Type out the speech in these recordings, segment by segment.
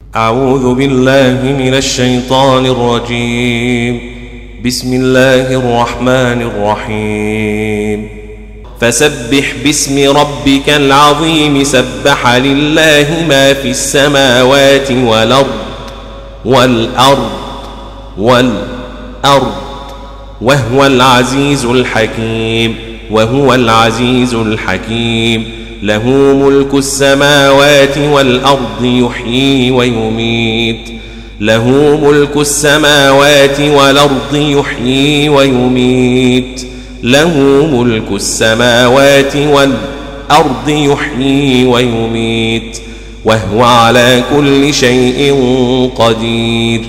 أعوذ بالله من الشيطان الرجيم. بسم الله الرحمن الرحيم. فسبح باسم ربك العظيم. سبح لله ما في السماوات والأرض وهو العزيز الحكيم. له ملك السماوات والأرض يحيي ويميت. وهو على كل شيء قدير.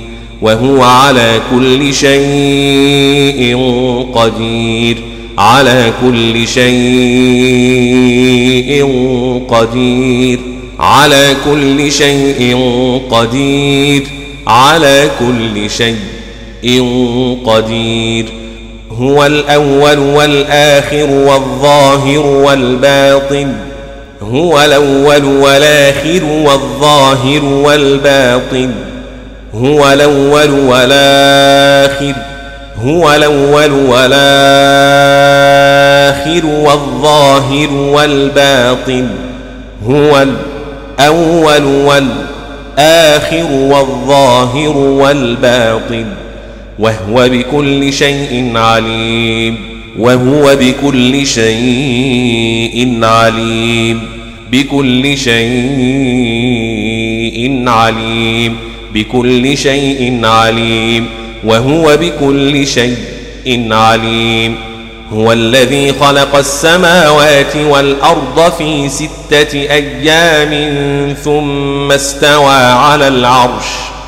هو الأول والآخر والظاهر والباطن. هو الأول والآخر والظاهر والباطن. هو الأول والآخر والظاهر والباطن. هو الأول والآخر والظاهر والباطن. وهو بكل شيء عليم. هو الذي خلق السماوات والأرض في 6 أيام ثم استوى على العرش.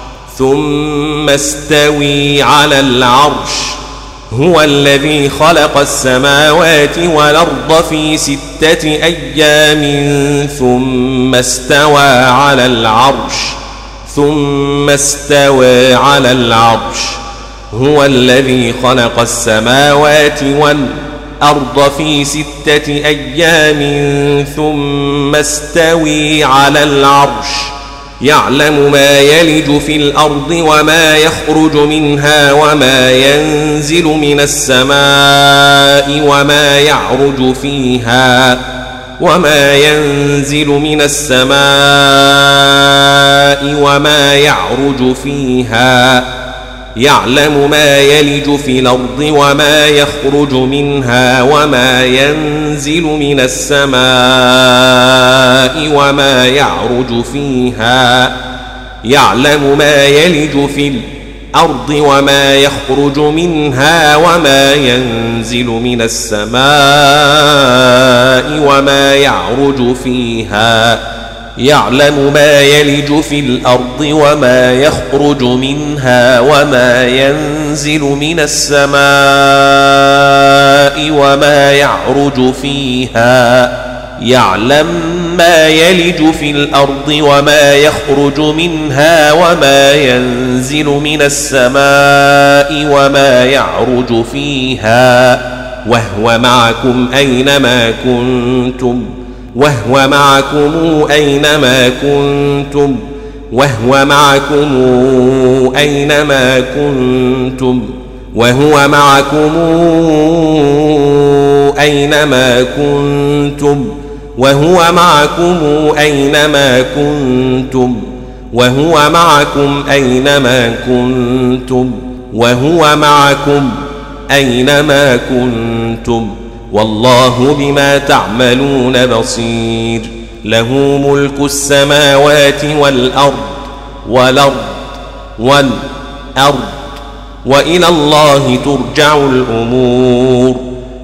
هو الذي خلق السماوات والأرض في 6 أيام ثم استوى على العرش. هو الذي خلق السماوات والأرض في 6 أيام ثم استوى على العرش. يعلم ما يلج في الأرض وما يخرج منها وما ينزل من السماء وما يعرج فيها. يعلم ما يلج في الأرض وما يخرج منها وما ينزل من السماء وما يعرج فيها. يعلم ما يلج في الأرض وما يخرج منها وما ينزل من السماء وما يعرج فيها. يعلم ما يلج في الأرض وما يخرج منها وما ينزل من السماء وما يعرج فيها. يعلم ما يلج في الأرض وما يخرج منها وما ينزل من السماء وما يعرج فيها. وهو معكم أينما كنتم. وهو معكم أينما كنتم. وهو معكم أينما كنتم. وهو معكم أينما كنتم. وهو معكم أينما كنتم. وهو معكم أينما كنتم. وهو معكم أينما كنتم. والله بما تعملون بصير. له ملك السماوات والأرض وإلى الله ترجع الأمور.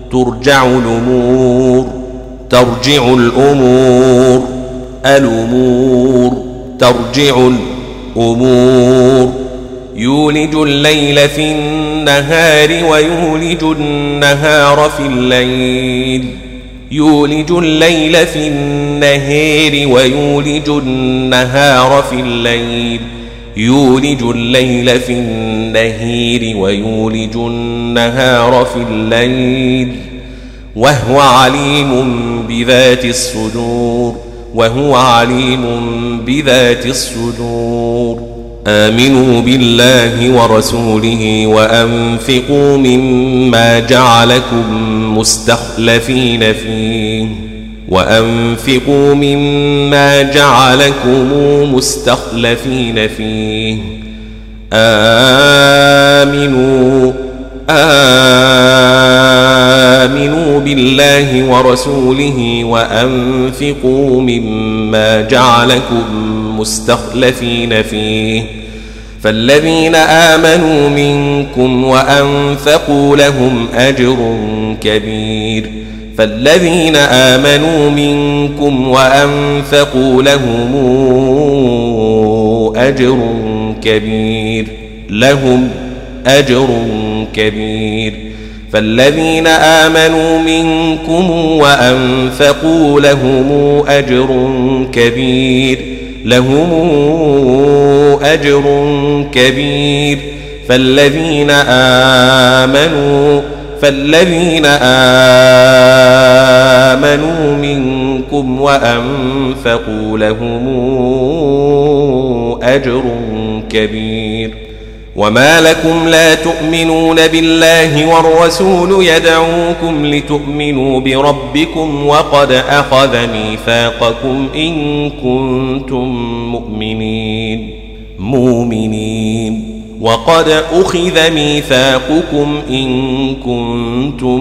يولج الليل في النهار ويولج النهار في الليل. يولج الليل في النهار ويولج النهار في الليل. يولج الليل في النهار ويولج النهار في الليل. وهو عليم بذات الصدور. وهو عليم بذات الصدور. آمنوا بالله ورسوله وأنفقوا مما جعلكم مستخلفين فيه آمنوا بالله ورسوله وأنفقوا مما جعلكم مستخلفين فيه فالذين آمنوا منكم وأنفقوا لهم أجر كبير فالذين آمنوا منكم وأنفقوا لهم أجر كبير فالذين آمنوا منكم وأنفقوا لهم أجر كبير. وما لكم لا تؤمنون بالله والرسول يدعوكم لتؤمنوا بربكم وقد أخذ ميثاقكم إن كنتم مؤمنين وقد أخذ ميثاقكم إن كنتم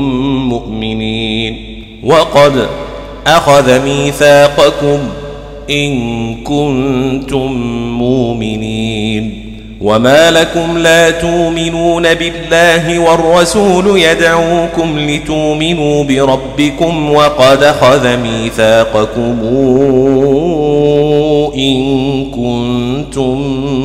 مؤمنين. وما لكم لا تؤمنون بالله والرسول يدعوكم لتؤمنوا بربكم وقد أخذ ميثاقكم إن كنتم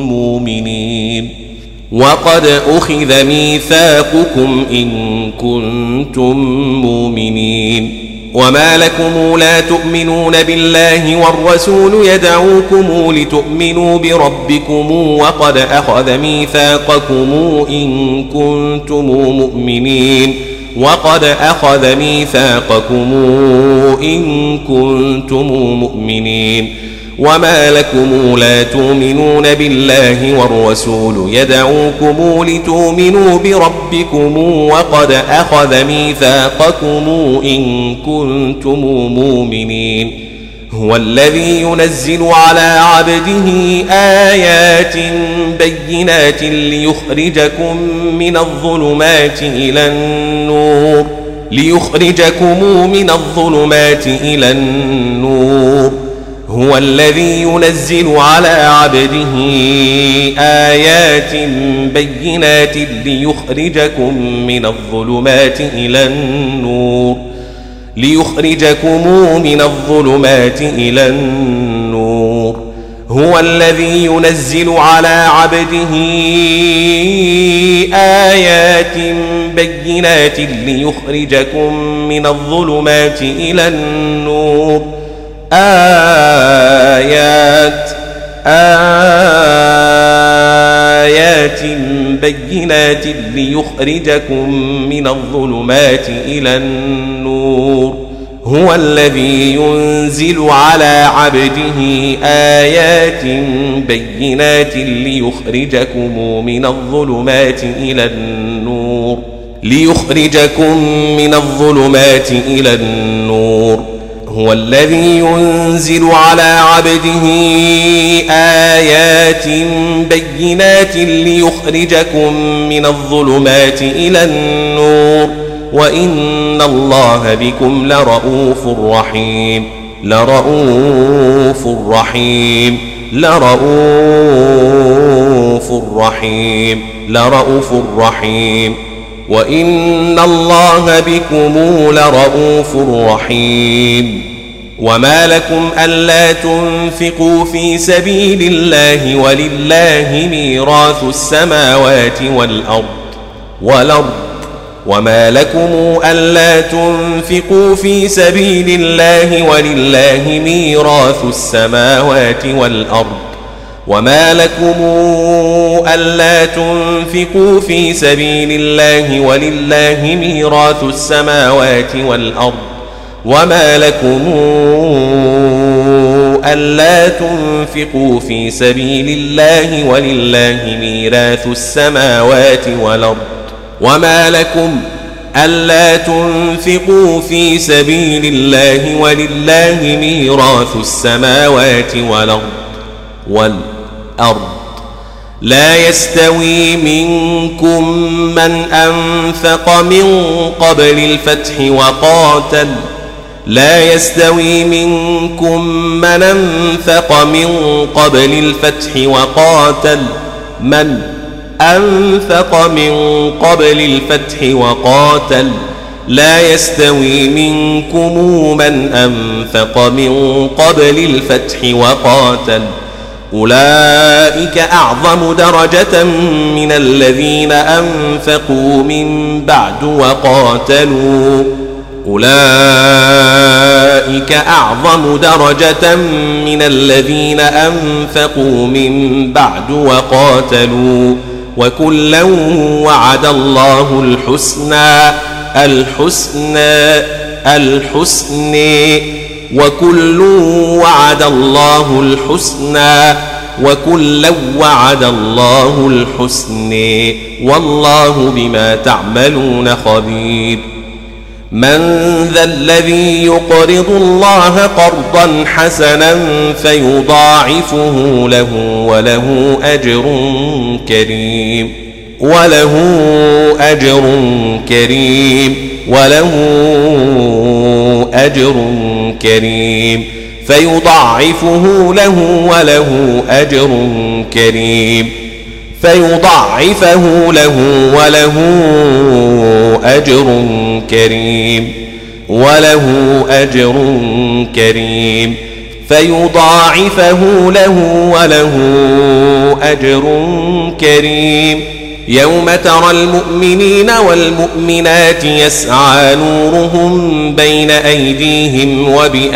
مؤمنين. وما لكم لا تؤمنون بالله والرسول يدعوكم لتؤمنوا بربكم وقد أخذ ميثاقكم إن كنتم مؤمنين. وما لكم لا تؤمنون بالله والرسول يدعوكم لتؤمنوا بربكم وقد أخذ ميثاقكم إن كنتم مؤمنين. هو الذي ينزل على عبده آيات بينات ليخرجكم من الظلمات إلى النور. هو الذي ينزل على عبده آيات بينات ليخرجكم من الظلمات إلى النور. هو الذي ينزل على عبده آيات بينات ليخرجكم من الظلمات إلى النور. آيات بينات ليخرجكم من الظلمات إلى النور. هو الذي ينزل على عبده آيات بينات ليخرجكم من الظلمات إلى النور. هو الذي ينزل على عبده آيات بينات ليخرجكم من الظلمات إلى النور. وإن الله بكم لرؤوف رحيم. وإن الله بكم لرؤوف رحيم. وما لكم ألا تنفقوا في سبيل الله ولله ميراث السماوات والأرض وما لكم ألا تنفقوا في سبيل الله ولله ميراث السماوات والأرض وما لكم ألا تنفقوا في سبيل الله ولله ميراث السماوات والأرض وما لكم ألا تنفقوا في سبيل الله ولله ميراث السماوات والأرض وما لكم ألا تنفقوا في سبيل الله ولله ميراث السماوات والأرض لا يستوي منكم من أنفق من قبل الفتح وقاتل لا يستوي منكم من أنفق من قبل الفتح وقاتل لا يستوي منكم من أنفق من قبل الفتح وقاتل أولئك أعظم درجة من الذين أنفقوا من بعد وقاتلوا وكلا وعد الله الحسنى والله بما تعملون خبير من ذا الذي يقرض الله قرضا حسنا فيضاعفه له وله أجر كريم فيضاعفه له وله أجر كريم يوم ترى المؤمنين والمؤمنات يسعى نورهم بين أيديهم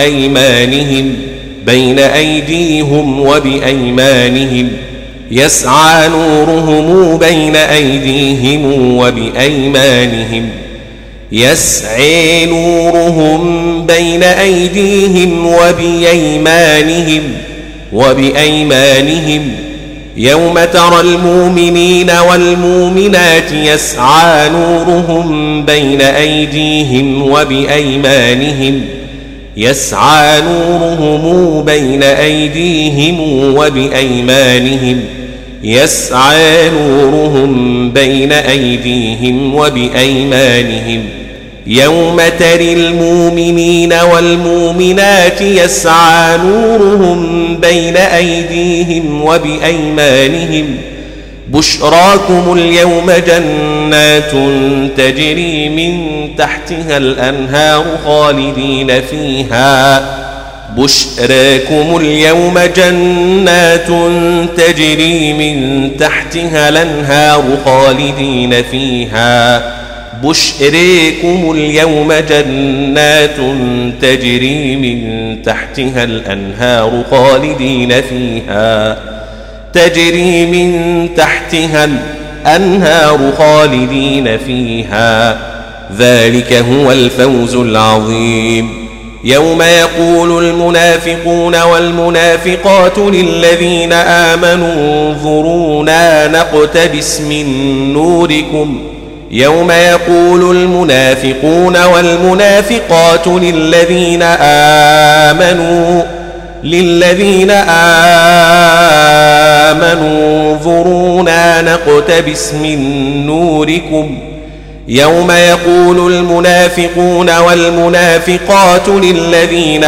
وبأيمانهم يوم ترى المؤمنين والمؤمنات يسعى نورهم بين أيديهم وبأيمانهم يوم ترى المؤمنين والمؤمنات يسعى نورهم بين أيديهم وبأيمانهم بشراكم اليوم جنات تجري من تحتها الأنهار خالدين فيها ذلك هو الفوز العظيم يوم يقول المنافقون والمنافقات للذين آمنوا انظرونا نقتبس من نوركم يوم يقول المنافقون والمنافقات للذين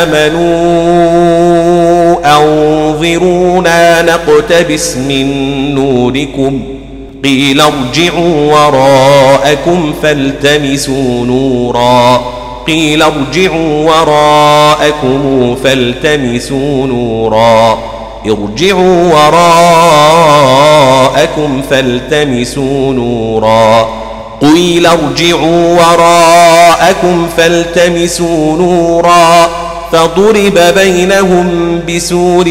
آمنوا أنظرونا نقتبس من نوركم قيل ارجعوا وراءكم فالتمسوا نورا فضرب بينهم بسور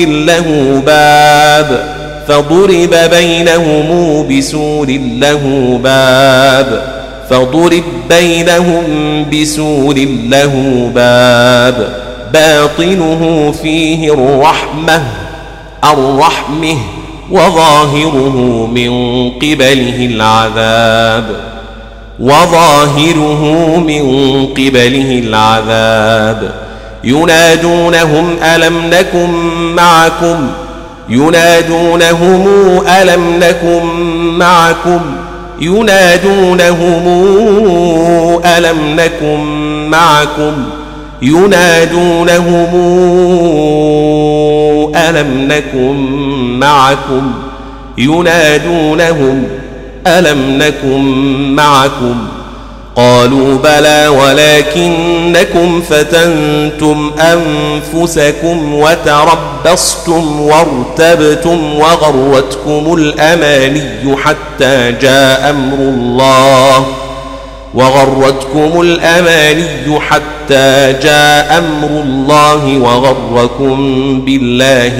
له باب باطنه فيه الرحمة وظاهره من قبله العذاب ينادونهم ألم نكن معكم ألم نكن معكم قالوا بلى ولكنكم فتنتم أنفسكم وتربصتم وارتبتم وغرتكم الأماني حتى جاء أمر الله وغركم بالله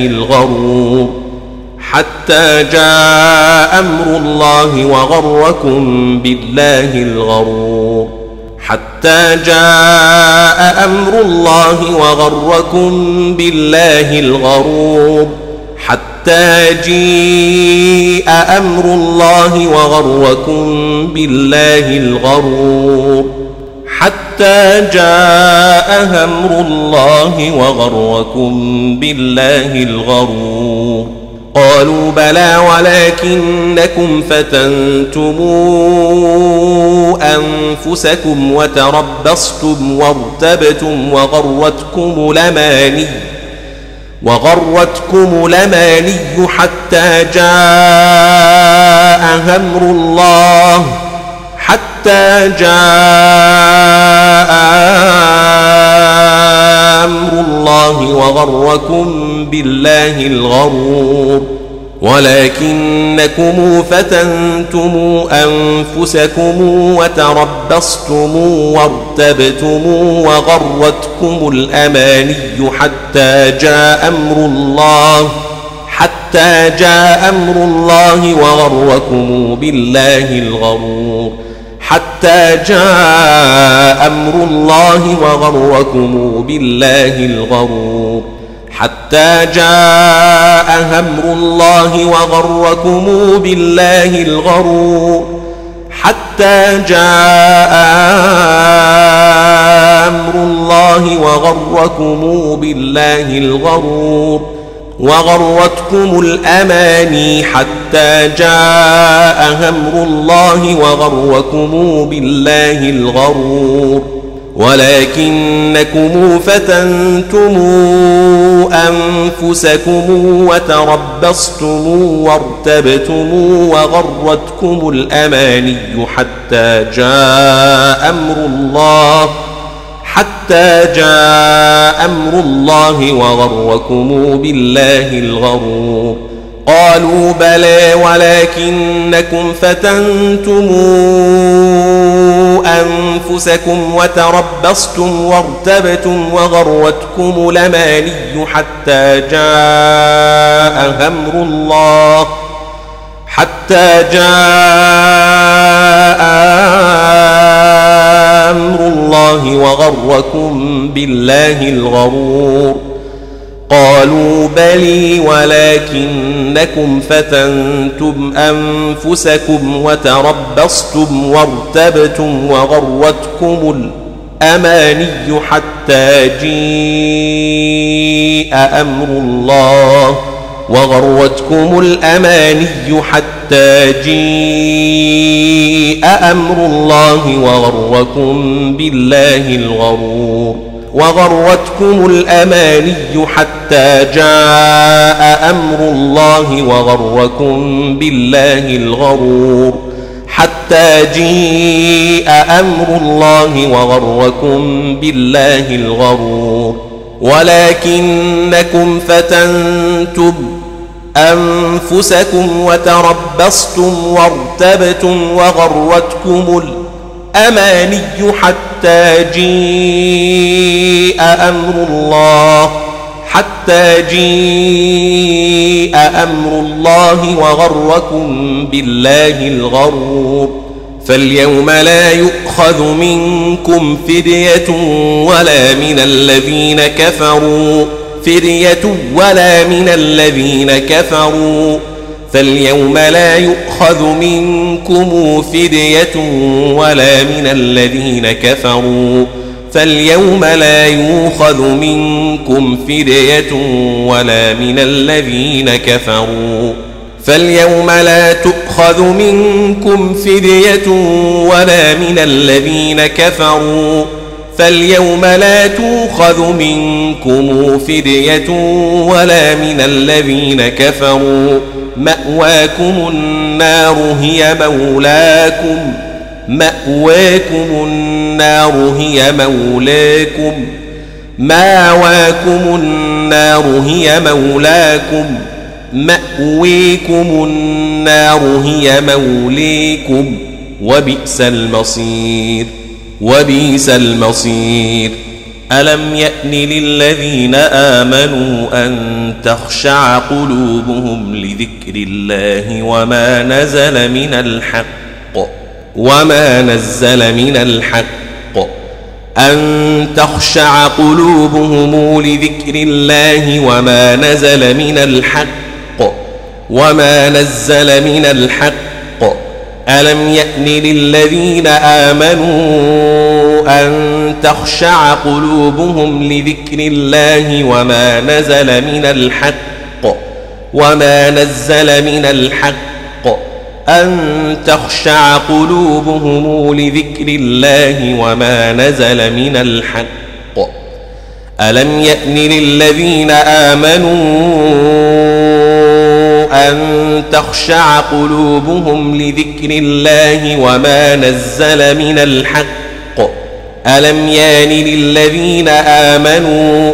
الغرور قالوا بلى ولكنكم فتنتم أنفسكم وتربصتم وارتبتم وغرتكم الأماني حتى جاء أمر الله وغركم بالله الغرور ولكنكم فتنتم أنفسكم وتربصتم وارتبتم وغرتكم الأماني حتى جاء أمر الله وغركم بالله الغرور وغرتكم الأماني حتى جاء أمر الله وغركم بالله الغرور ولكنكم فتنتم أنفسكم وتربصتم وارتبتم وغرتكم الأماني حتى جاء أمر الله وغركم بالله الغرور قالوا بلى ولكنكم فتنتم أنفسكم وتربصتم وارتبتم وغرتكم الأماني حتى جاء أمر الله وغركم بالله الغرور قالوا بلي ولكنكم فتنتم أنفسكم وتربصتم وارتبتم وغرتكم الأماني حتى جاء أمر الله وغركم بالله الغرور وغرتكم الأماني حتى جاء أمر الله وغركم بالله الغرور ولكنكم فتنتم أنفسكم وتربصتم وارتبتم وغرتكم الأماني حتى جاء أمر الله وغركم بالله الغرور فاليوم لا يؤخذ منكم فدية ولا من الذين كفروا فاليوم لا يؤخذ منكم فدية ولا من الذين كفروا فاليوم لا يؤخذ منكم فدية ولا من الذين كفروا فاليوم لا تؤخذ منكم فدية ولا من الذين كفروا فاليوم لا تؤخذ منكم فدية ولا من الذين كفروا مأواكم النار هي مولاكم مأويكم النار هي موليكم وبئس المصير ألم يأن للذين آمنوا أن تخشع قلوبهم لذكر الله وما نزل من الحق أن تخشع قلوبهم لذكر الله وما نزل من الحق ألم يأن للذين آمنوا أن تخشع قلوبهم لذكر الله وما نزل من الحق أن تخشع قلوبهم لذكر الله وما نزل من الحق ألم يأن للذين آمنوا أن تخشع قلوبهم لذكر الله وما نزل من الحق ألم يأن للذين آمنوا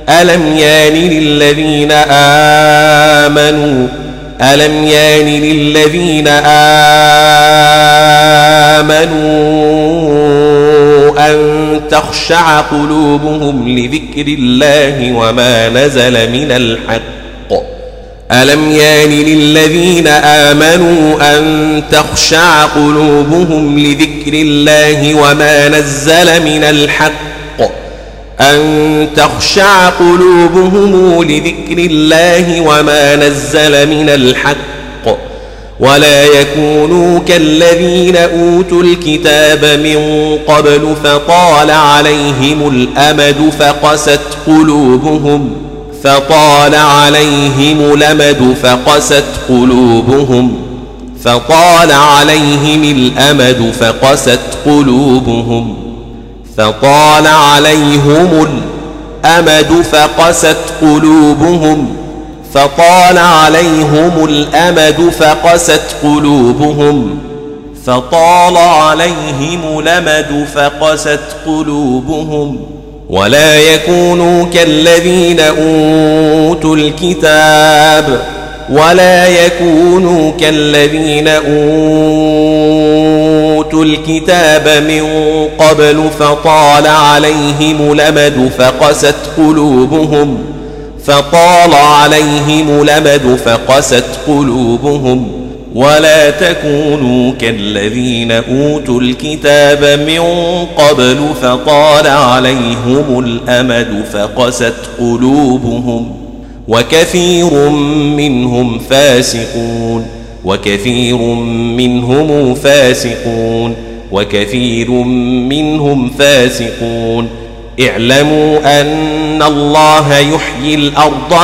أن تخشع قلوبهم لذكر الله وما نزل من الحق ألم يأن للذين آمنوا أن تخشع قلوبهم لذكر الله وما نزل من الحق أن تخشع قلوبهم لذكر الله وما نزل من الحق ولا يكونوا كالذين أوتوا الكتاب من قبل فطال عليهم الأمد فقست قلوبهم ولا يكونوا كالذين أوتوا الكتاب من قبل فطال عليهم الأمد فقست قلوبهم ولا تكونوا كالذين أوتوا الكتاب من قبل فطال عليهم الأمد فقست قلوبهم وكثير منهم فاسقون اعلموا أن الله يحيي الأرض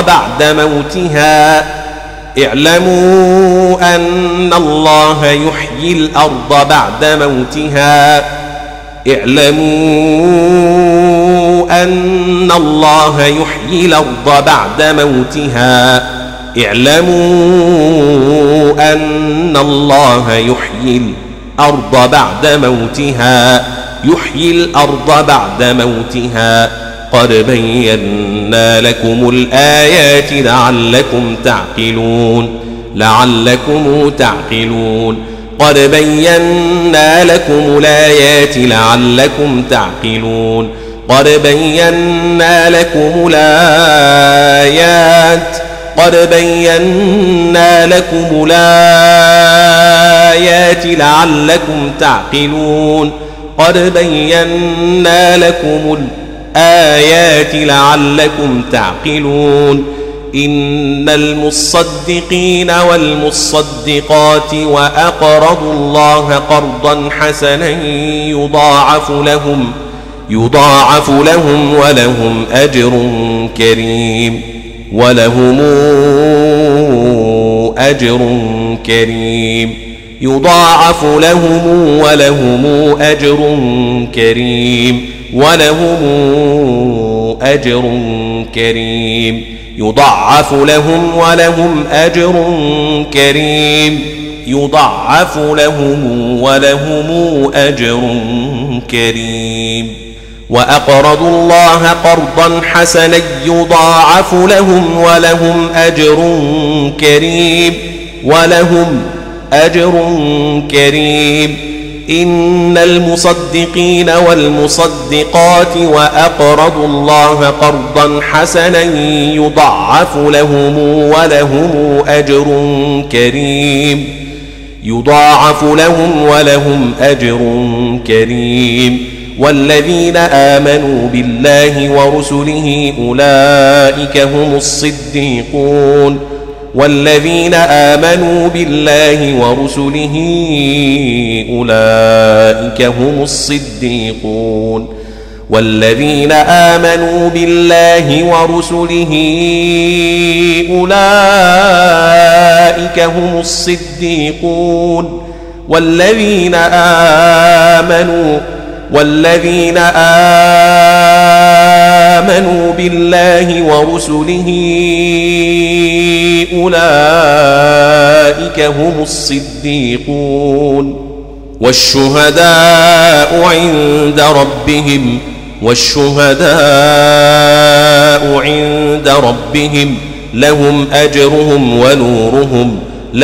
بعد موتها يحيي الأرض بعد موتها قد بينا لكم الآيات لعلكم تعقلون قد بينا لكم الآيات لعلكم تعقلون قد بينا لكم الآيات لعلكم تعقلون قد بينا لكم الآيات لعلكم تعقلون إن المصدقين والمصدقات وأقرضوا الله قرضا حسنا يضاعف لهم ولهم أجر كريم يضاعف لهم ولهم أجر كريم يضاعف لهم ولهم أجر كريم وأقرضوا الله قرضا حسنا يضاعف لهم ولهم أجر كريم إن المصدقين والمصدقات وأقرضوا الله قرضا حسنا يضاعف لهم ولهم أجر كريم والذين آمنوا بالله ورسله أولئك هم الصديقون والذين آمنوا بالله ورسله أولئك هم الصديقون والشهداء عند ربهم لهم أجرهم ونورهم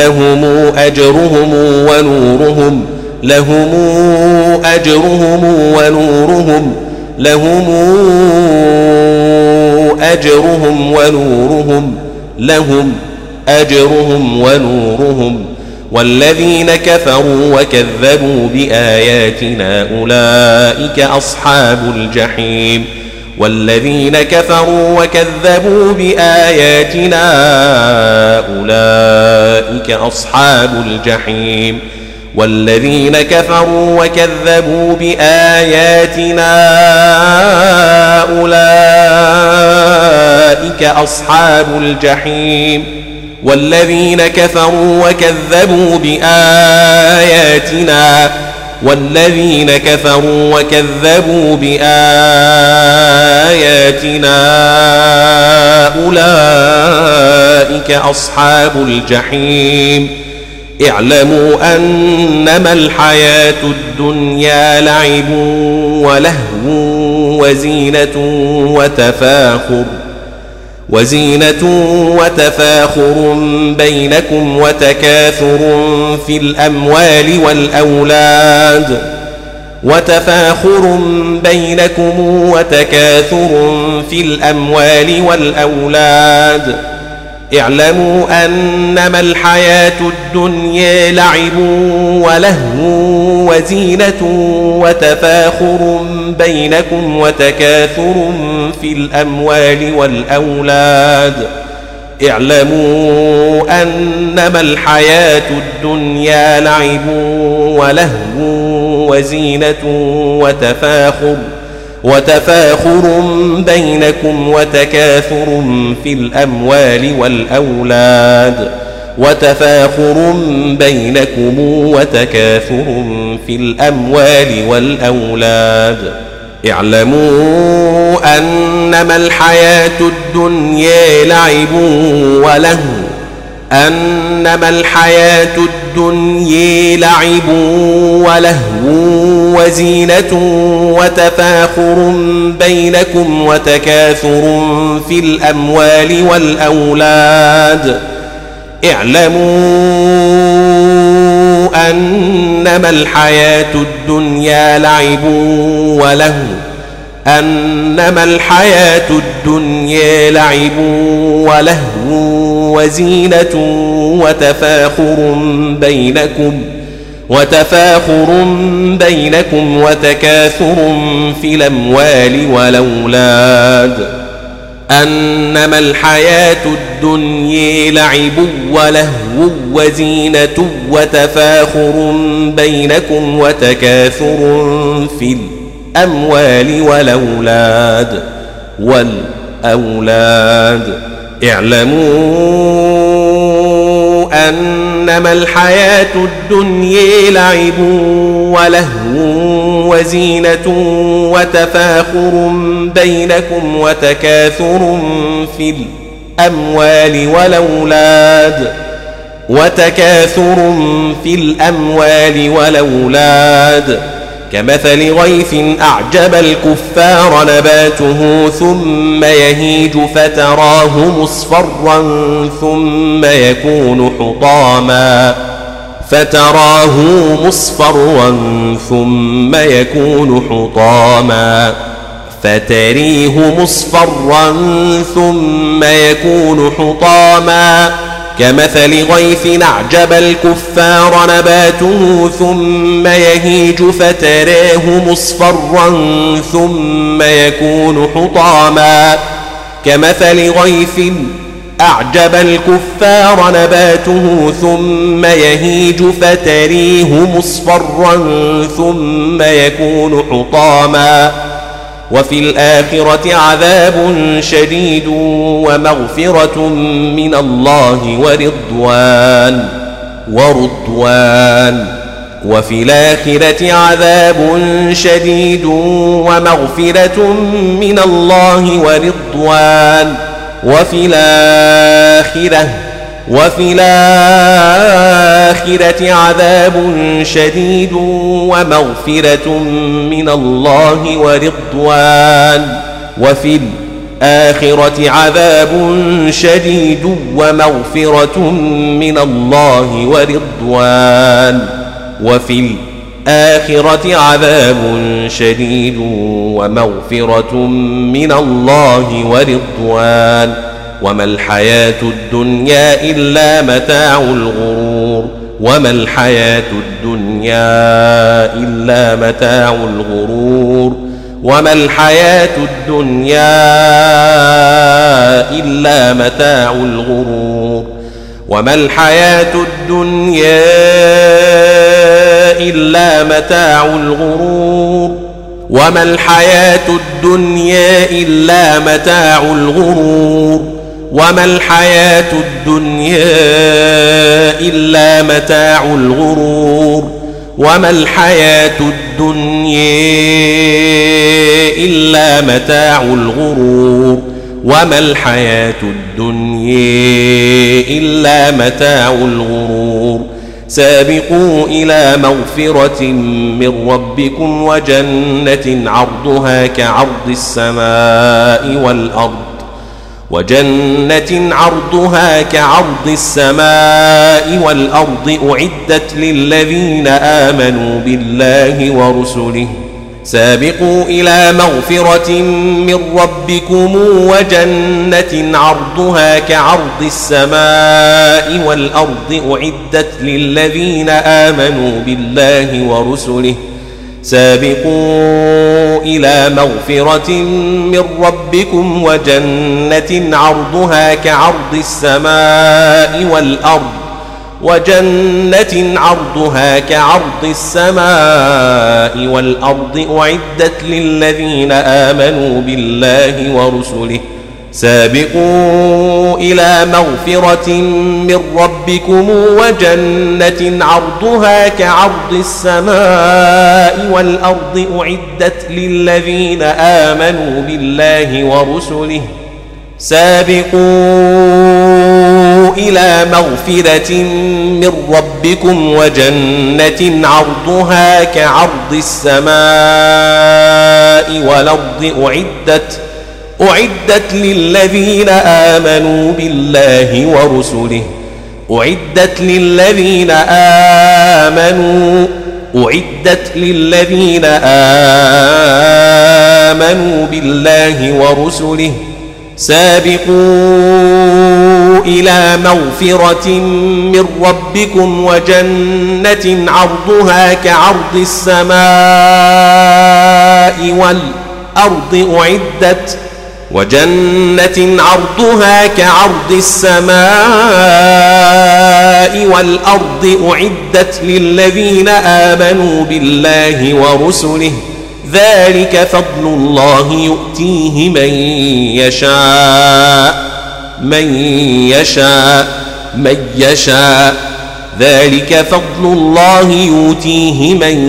والذين كفروا وكذبوا بآياتنا أولئك أصحاب الجحيم والذين كفروا وكذبوا بآياتنا أولئك أصحاب الجحيم والذين كفروا وكذبوا بآياتنا أولئك أصحاب الجحيم اعلموا أنما الحياة الدنيا لعب ولهو وزينة وتفاخر بينكم وتكاثر في الأموال والأولاد اعلموا أنما الحياة الدنيا لعب ولهو وزينة وتفاخر بينكم وتكاثر في الأموال والأولاد اعلموا أنما الحياة الدنيا لعب ولهو وزينة وتفاخر بينكم وتكاثر في الأموال والأولاد اعلموا أنما الحياة الدنيا لعب أنما الحياة الدنيا لعب ولهو وزينة وتفاخر بينكم وتكاثر في الأموال والأولاد. أنما الحياة الدنيا لعب ولهو وزينة وتفاخر بينكم وتكاثر في الأموال والأولاد. اعلموا أنما الحياة الدنيا لعب ولهو وزينة وتفاخر بينكم وتكاثر في الأموال والأولاد كمثل غيث أعجب الكفار نباته ثم يهيج فتراه مصفرا ثم يكون حطاما فتريه مصفرا ثم يكون حطاما كمثل غيث أعجب الكفار نباته ثم يهيج فتراه مصفرا ثم يكون حطاما كمثل غيث أعجب الكفار نباته ثم يهيج فتريه مصفرا ثم يكون حطاما وفي الآخرة عذاب شديد ومغفرة من الله ورضوان وفي الآخرة عذاب شديد ومغفرة من الله ورضوان وفي الآخرة عذاب شديد ومغفرة من الله ورضوان وفي الآخرة عذاب شديد ومغفرة من الله ورضوان وفي الآخرة عذاب شديد ومغفرة من الله ورضوان وما الحياة الدنيا إلا متاع الغرور وما الحياة الدنيا إلا متاع الغرور وما الحياة الدنيا إلا متاع الغرور وما الحياة الدنيا إلا متاع الغرور وما الحياة الدنيا إلا متاع الغرور وما الحياة الدنيا إلا متاع الغرور وما الحياة الدنيا إلا متاع الغرور وما الحياة الدنيا إلا متاع الغرور سابقوا إلى مغفرة من ربكم وجنة عرضها كعرض السماء والأرض أعدت للذين آمنوا بالله ورسله سابقوا إلى مغفرة من ربكم وجنة عرضها كعرض السماء والأرض أعدت للذين آمنوا بالله ورسله سابقوا إلى مغفرة من ربكم وجنة عرضها كعرض السماء والأرض أعدت للذين آمنوا بالله ورسله سابقوا إلى مغفرة من ربكم وجنة عرضها كعرض السماء والأرض أعدت للذين آمنوا بالله ورسله سابقوا إلى مغفرة من ربكم وجنة عرضها كعرض السماء والأرض أعدت للذين آمنوا بالله ورسله أعدت للذين آمنوا بالله ورسله سابقوا إلى مغفرة من ربكم وجنة عرضها كعرض السماء والأرض أعدت للذين آمنوا بالله ورسله ذلك فضل الله يؤتيه من يشاء ذلك فضل الله يؤتيه من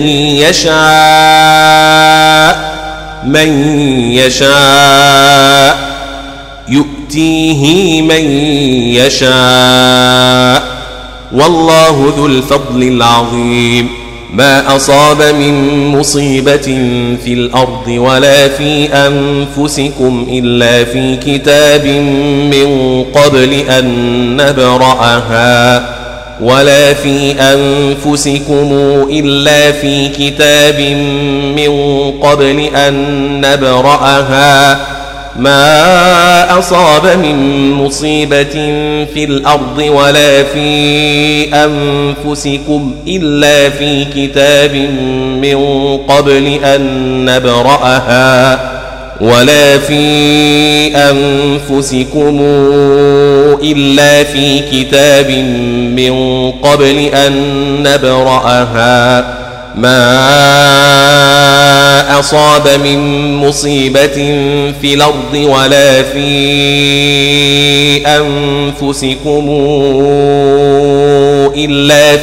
يشاء والله ذو الفضل العظيم ما أصاب من مصيبة في الأرض ولا في أنفسكم إلا في كتاب من قبل أن نبرأها ما أصاب من مصيبة في الأرض ولا في أنفسكم إلا في كتاب من قبل أن نبرأها ما أصاب من مصيبة في الأرض ولا في أنفسكم إلا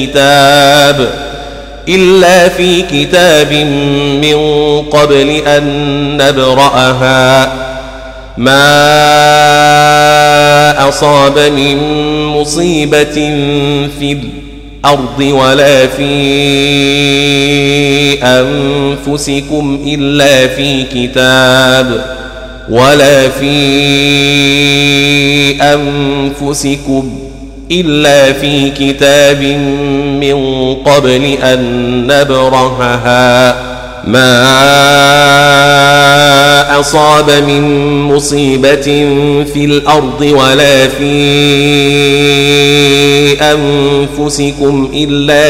في كتاب من قبل أن نبرأها ما أصاب من مصيبة في الأرض ولا في أنفسكم إلا في كتاب من قبل أن نبرأها ما أصاب من مصيبة في الأرض ولا في أنفسكم إلا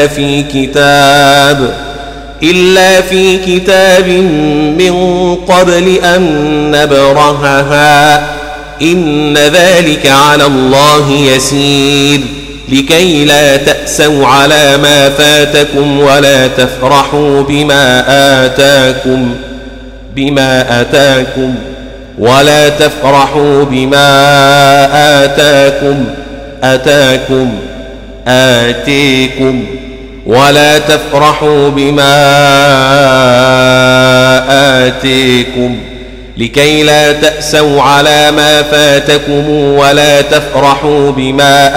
في كتاب من قبل أن نبرأها إن ذلك على الله يسير لكي لا تأسوا على ما فاتكم ولا تفرحوا بما آتاكم لكي لا تأسوا على ما فاتكم ولا تفرحوا بما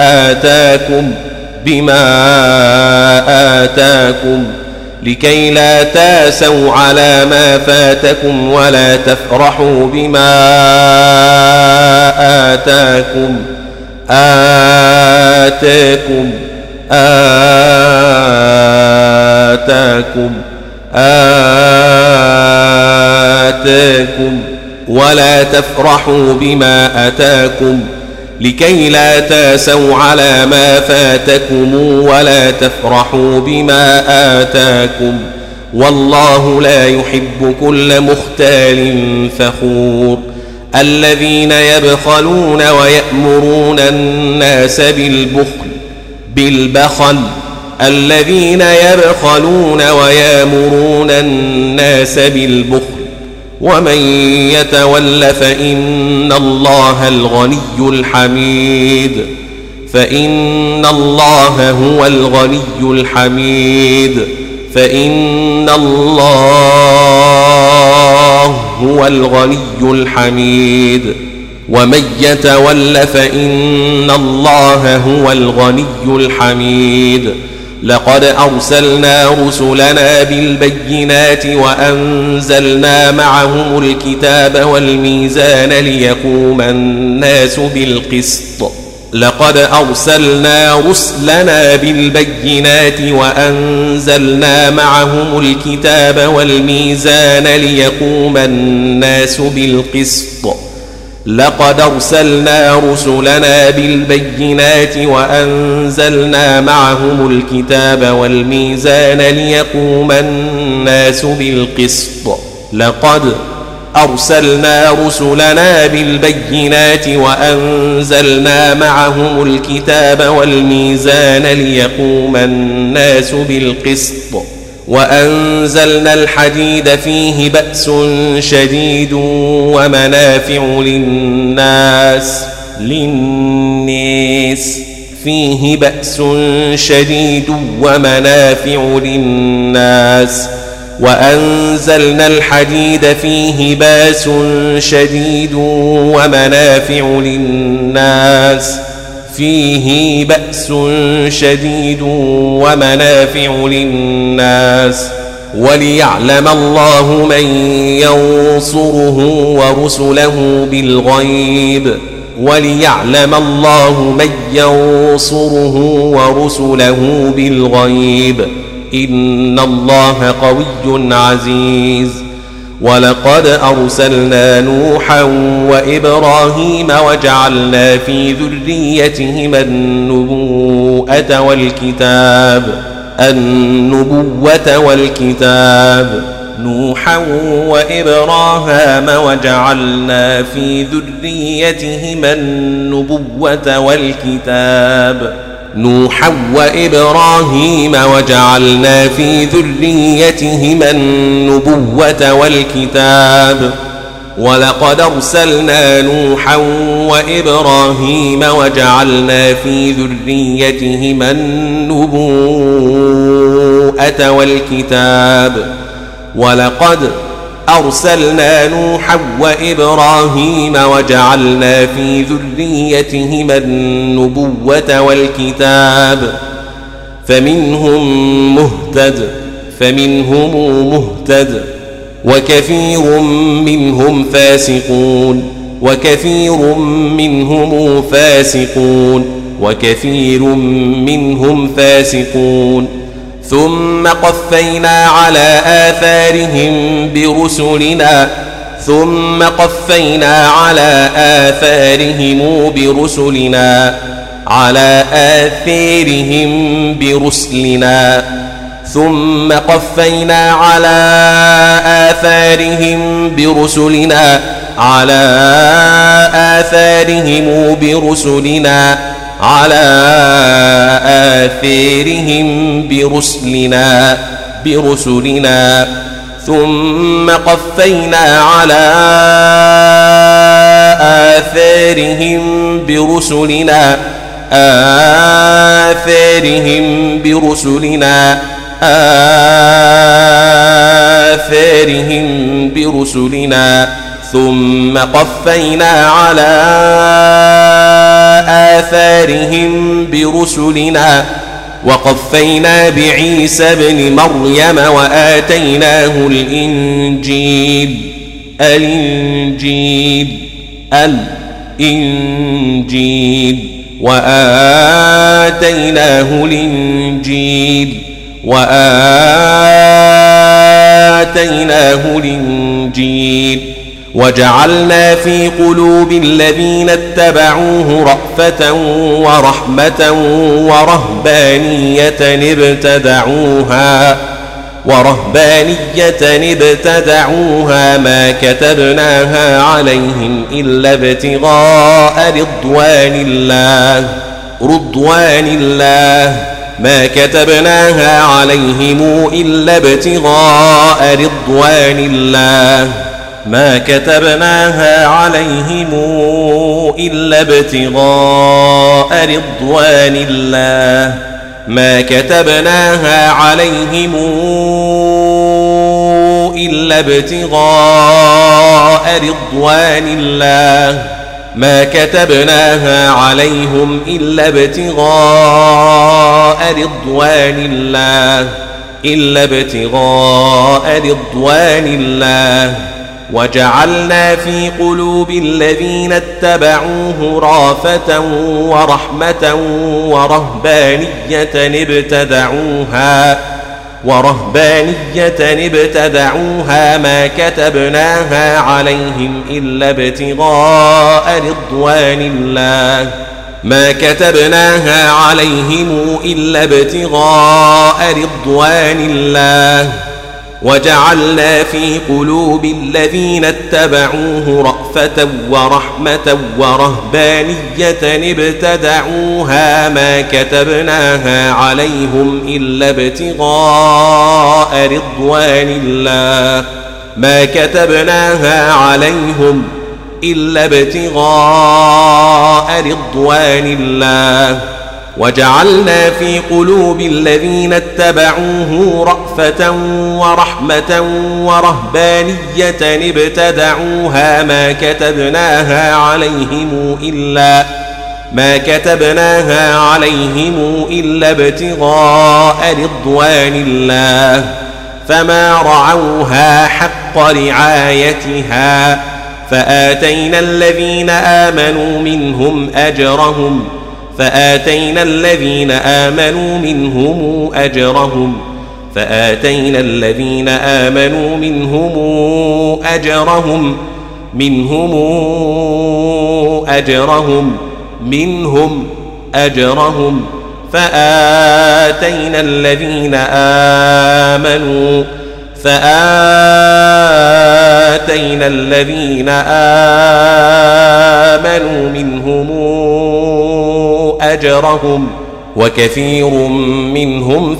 آتاكم لكي لا تأسوا على ما فاتكم ولا تفرحوا بما آتاكم ولا تفرحوا بما آتاكم لكي لا تأسوا على ما فاتكم ولا تفرحوا بما آتاكم والله لا يحب كل مختال فخور الذين يبخلون ويأمرون الناس بالبخل ومن يتول فإن الله هو الغني الحميد ومن يتول فإن الله هو الغني الحميد لقد أرسلنا رسلنا بالبينات وأنزلنا معهم الكتاب والميزان ليقوم الناس بالقسط لقد أرسلنا رسلنا بالبينات وأنزلنا معهم الكتاب والميزان ليقوم الناس بالقسط لقد أرسلنا رسلنا بالبينات وأنزلنا معهم الكتاب والميزان ليقوم الناس بالقسط لقد أرسلنا رسلنا بالبينات وأنزلنا معهم الكتاب والميزان ليقوم الناس بالقسط وأنزلنا الحديد فيه بأس شديد ومنافع للناس فيه بأس شديد ومنافع للناس وأنزلنا الحديد فيه بأس شديد ومنافع للناس فيه بأس شديد ومنافع للناس وليعلم الله من ينصره ورسله بالغيب وليعلم الله من ينصره ورسله بالغيب إن الله قوي عزيز ولقد أرسلنا نوحا وإبراهيم وجعلنا في ذريتهما النبوة والكتاب نوحا وإبراهيم وجعلنا في ذريتهما النبوة والكتاب نوحا وإبراهيم وجعلنا في ذريتهما النبوة والكتاب ولقد أرسلنا نوحا وإبراهيم وجعلنا في ذريتهما النبوة والكتاب ولقد أرسلنا نوحا وإبراهيم وجعلنا في ذريتهما النبوة والكتاب فمنهم مهتد وكثير منهم فاسقون ثم قفينا على آثارهم برسلنا ثم قفينا على آثارهم برسلنا ثم قفينا على آثارهم برسلنا وقفينا بعيسى ابن مريم وآتيناه الإنجيل وجعلنا في قلوب الذين اتبعوه رأفة ورحمة ورهبانية ابتدعوها ما كتبناها عليهم إلا ابتغاء رضوان الله ما كتبناها عليهم إلا ابتغاء رضوان الله ما كتبناها عليهم إلا ابتغاء رضوان الله ما كتبناها عليهم إلا ابتغاء رضوان الله ما كتبناها عليهم إلا ابتغاء رضوان الله وجعلنا في قلوب الذين اتبعوه رأفة ورحمة ورهبانية ابتدعوها ما كتبناها عليهم إلا ابتغاء رضوان الله وجعلنا في قلوب الذين اتبعوه رأفة ورحمة ورهبانية ابتدعوها ما كتبناها عليهم إلا ابتغاء رضوان الله وجعلنا في قلوب الذين اتبعوه رأفة ورحمة ورهبانية ابتدعوها ما كتبناها عليهم إلا ابتغاء رضوان الله فما رعوها حق رعايتها فآتينا الذين آمنوا منهم أجرهم فآتينا الذين آمنوا منهم أجرهم وكثير منهم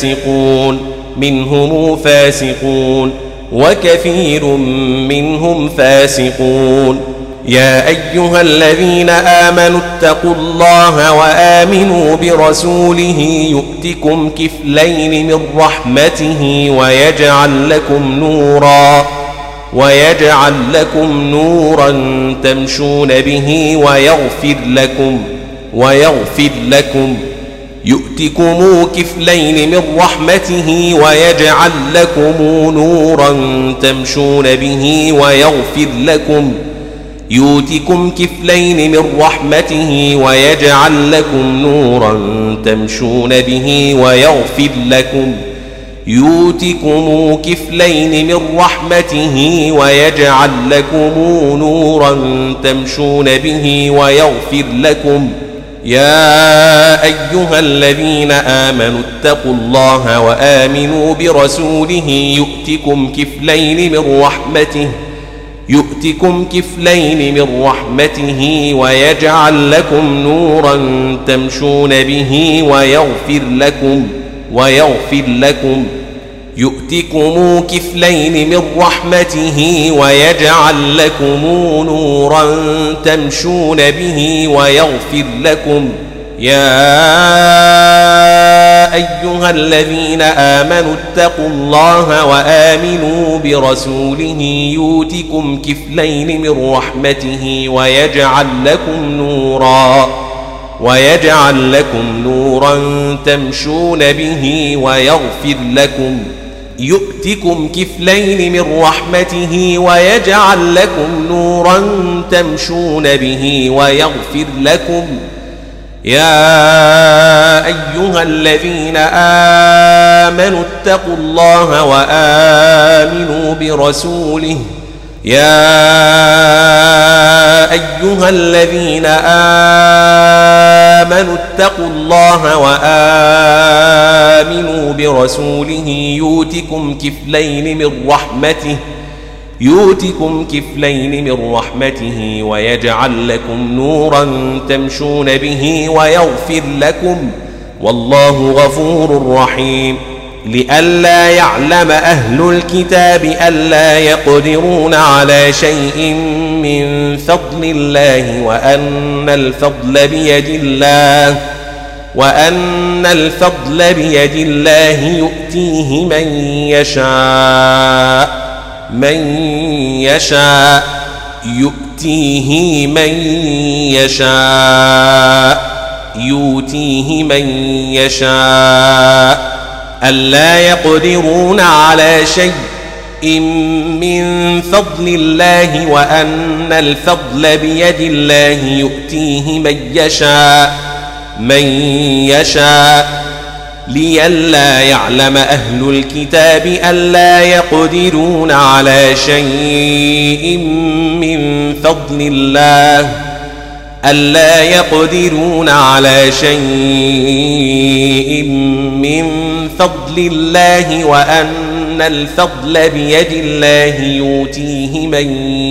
فاسقون يا أيها الذين آمنوا اتقوا الله وآمنوا برسوله يؤتكم كفلين من رحمته ويجعل لكم نورا تمشون به ويغفر لكم يؤتكم كفلين من رحمته ويجعل لكم نورا تمشون به ويغفر لكم يؤتكم كفلين من رحمته ويجعل لكم نورا تمشون به ويغفر لكم يؤتكم كفلين من رحمته ويجعل لكم نورا تمشون به ويغفر لكم يا أيها الذين آمنوا اتقوا الله وآمنوا برسوله يؤتكم كفلين من رحمته ويجعل لكم نورا تمشون به ويغفر لكم يؤتكم كفلين من رحمته ويجعل لكم نورا تمشون به ويغفر لكم يا أيها الذين آمنوا اتقوا الله وآمنوا برسوله يؤتكم كفلين من رحمته ويجعل لكم نورا تمشون به ويغفر لكم يؤتكم كفلين من رحمته ويجعل لكم نورا تمشون به ويغفر لكم يا أيها الذين آمنوا اتقوا الله وآمنوا برسوله يؤتكم كفلين من رحمته ويجعل لكم نورا تمشون به ويغفر لكم والله غفور رحيم لئلا يعلم أهل الكتاب ألا يقدرون على شيء من فضل الله وأن الفضل بيد الله يؤتيه من يشاء ألا يقدرون على شيء من فضل الله وأن الفضل بيد الله يؤتيه من يشاء لئلا يعلم أهل الكتاب ألا يقدرون على شيء من فضل الله وأن الفضل بيد الله يؤتيه من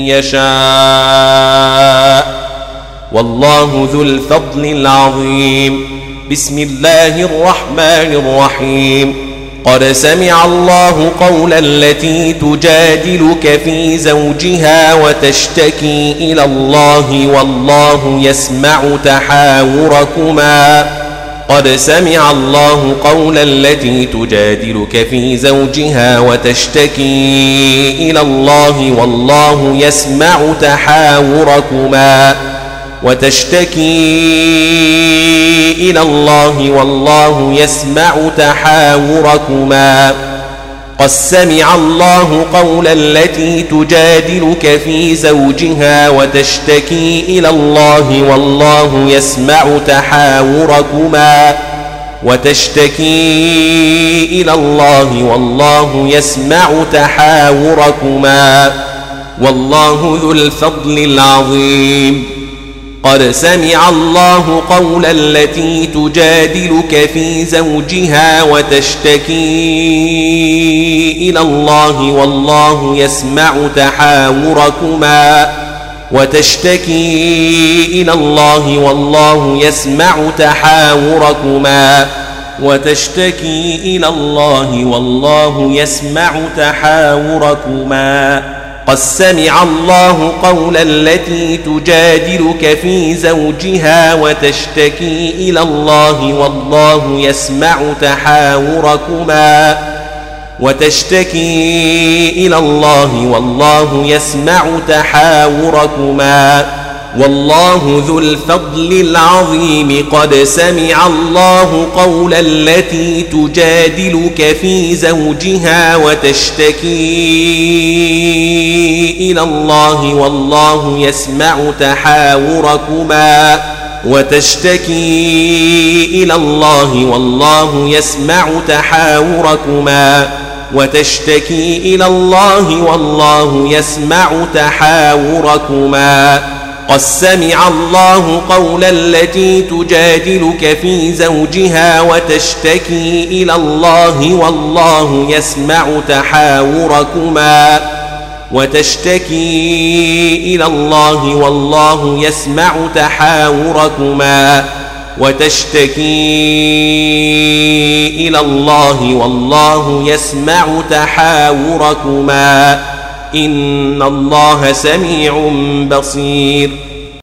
يشاء والله ذو الفضل العظيم. بسم الله الرحمن الرحيم. قد سمع الله قول التي تجادلك في زوجها وتشتكي إلى الله والله يسمع تحاوركما. قد سمع الله قول التي تجادلك في زوجها وتشتكي إلى الله والله يسمع تحاوركما قد سمع الله قول التي تجادلك في زوجها وتشتكي إلى الله والله يسمع تحاوركما والله ذو الفضل العظيم. قد سمع الله قول التي تجادلك في زوجها وتشتكي إلى الله والله يسمع تحاوركما قد سمع الله قول التي تجادلك في زوجها وتشتكي إلى الله والله يسمع تحاوركما والله ذو الفضل العظيم. قد سمع الله قول التي تجادلك في زوجها وتشتكي إلى الله والله يسمع تحاوركما قد سمع الله قول التي تجادلك في زوجها وتشتكي إلى الله والله يسمع تحاوركما إن الله سميع بصير.